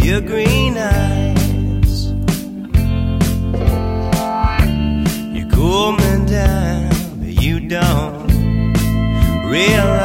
your green eyes. You cool me down, but you don't realize